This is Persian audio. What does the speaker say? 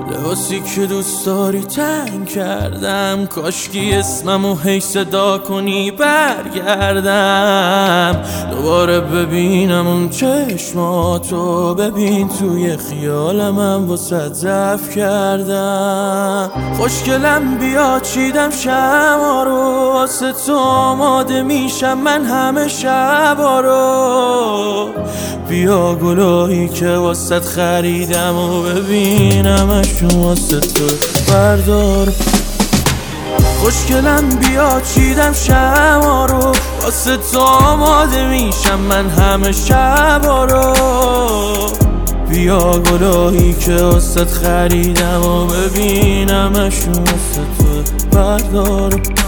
لباسی که دوست داری تنگ کردم، کاشکی اسممو هی صدا کنی برگردم. دوباره ببینم اون چشماتو، ببین توی خیالم واسه ضعف کردم. خوشگلم بیا چیدم شما رو، واسه تو آماده میشم من همه شبا رو. بیا گلایی که واسه خریدم و ببینمشون واسه تو بردار. خوشگلم بیا چیدم شما رو، واسه تو آماده میشم من همه شبا رو. بیا گلایی که واسه خریدم و ببینمشون واسه تو بردار.